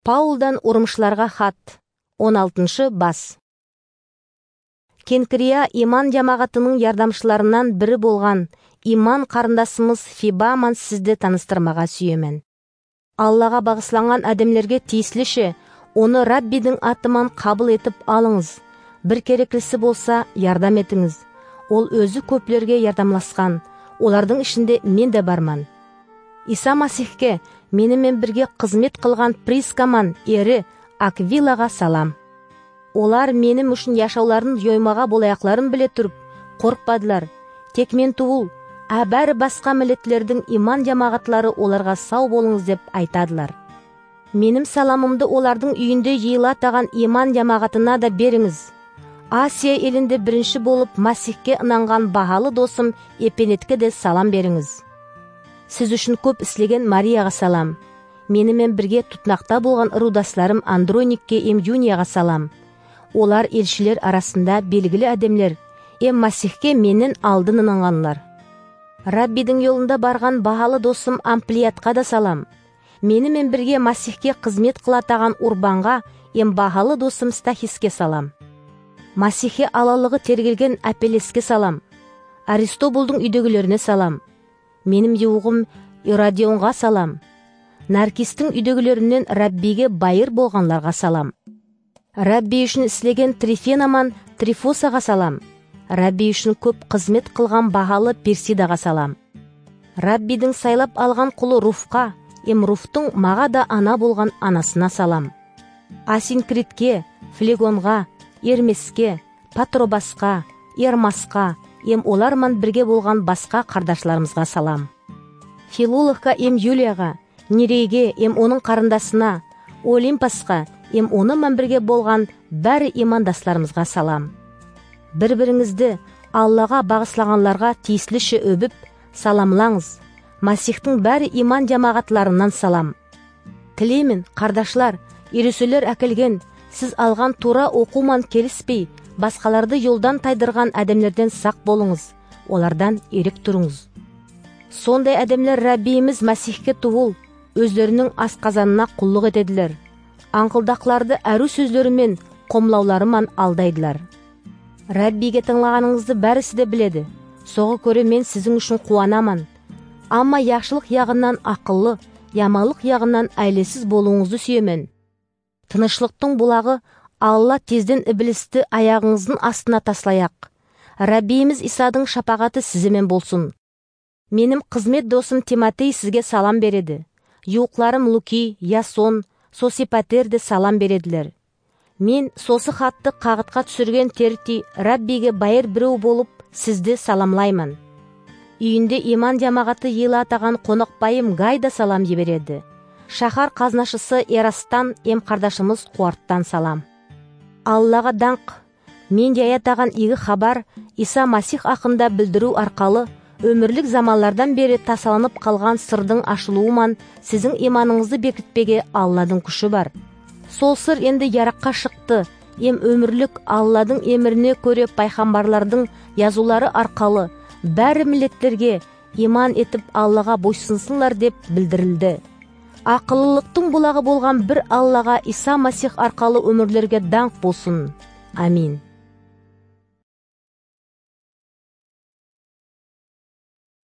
Паулдан урумшыларга хат. 16 бас. Кенкрия иман жамагатынын жардамчыларынан бири болгон иман карындасымыз Фибаман сизди таныстырмага сүйөмүн. Аллага багышланган адамдерге тиеслиши оны Раббидин атыман кабыл этип алыңыз. Бир керектиси болса, жардам этиңиз. Ол өзү көплөргө жардамлашкан. Олардын ишинде мен да барман. Иса Масихке менен бирге кызмет кылган Прискаман эри Аквилага салам. Олар менин ушун жашоолорун жоймага болаякларын биле туруп коркпадылар. Тек мен тубул, баары башка милletтердин иман жамаатлары оларга сау болуңуз деп айтадылар. Менин саламымды олардын үйүндө жыйылатаган иман жамаатына да бериңиз. Асия элинде биринчи болуп Масихке ынанган баһалы досум Эпенетке де салам бериңиз. Сиз үчүн көп ислеген Марияга салам. Менен бирге тутнакта болгон ыруудашларым Андроникке Юнияга салам. Олар элчилер арасында белгилүү адамдер, Масихке менен алдын ынанганлар. Раббидин жолунда барган баһалы досум Амплиатка да салам. Менен бирге Масихке кызмет кылатаган Урбанга, баһалы досум Стахиске салам. Масихе алалыгы тергелген Апелеске салам. Аристобулдун үйдөгүлөрүнө салам. Менин жуугум Ирадионга салам. Наркистин үйдөгүлөрүнөн Раббиге байыр болганларга салам. Рабби үчүн ислеген Трифенаман Трифосага салам. Рабби үчүн көп кызмет кылган баһалы Персидага салам. Раббидин сайлап алган кулу Руфка, Руфтун мага да ана болгон анасына салам. Асинкритке, Флегонга, Эрмеске, Патробаска, Эрмаска, оларман бирге болгон башка кардашларыбызга салам. Филологка Юлияга, Нерейге, онун карындасына, Олимпаска, онунан бирге болгон баары имандашларыбызга салам. Бири-бириңизди Аллага багышлаганларга тиеслиши өбүп саламлаңыз. Масихтин баары иман жамаатларынан салам. Тилеймин, кардашлар, ирүсөлөр акелген, сиз алган туура окууман келиспей, башкаларды жолдан тайдырган адамдерден сак болуңуз. Олардан эрек туруңуз. Сондай адамдар Раббибиз Масихке тубул, өзлөрүнүн асказанына куллук этедилер. Аңкылдакларды ару сөзлөрү менен, комлаулары менен алдайдылар. Раббиге тыңлаганыңызды баарысы да биледи. Сого көрө мен сизин үчүн кубанаман. Амма жакшылык ягынан акыллы, яманлык ягынан айлесиз болууңузду сүйөмүн. Тынычлыктын булагы Алла тезден иблисти аягыңыздын астына таслаяк. Раббибиз Исадын шапагаты сиз менен болсун. Менин кызмет досум Тимотей сизге салам береди. Юукларым Луки, Ясон, Сосипатерде салам бередилер. Мен сосы хатты кагытка түшүргөн Терти Раббиге байыр бирөө болуп сизди саламлаймын. Үйүндө иман жамагаты жыйылатаган конокбайым Гайда салам жибереди. Шахар казнашысы Эрастан кардашымыз Куарттан салам. Аллага даңк. Мен жаятаган иги хабар Иса Масих акында билдирүү аркалы өмүрлүк заманлардан бери тасаланып калган сырдын ашылууман сизин иманыңызды бекитпеге Алладын күшү бар. Сол сыр энди жаракка шыкты. Өмүрлүк Алладын эмирине көрө пайгамбарлардын жазуулары аркалы баары милletтерге иман этип Аллага бойсунсунлар деп билдирилди. Акыллылыктын булагы болгон бир Аллага Иса Масих аркылуу өмүрлөргө даңк болсун. Амин.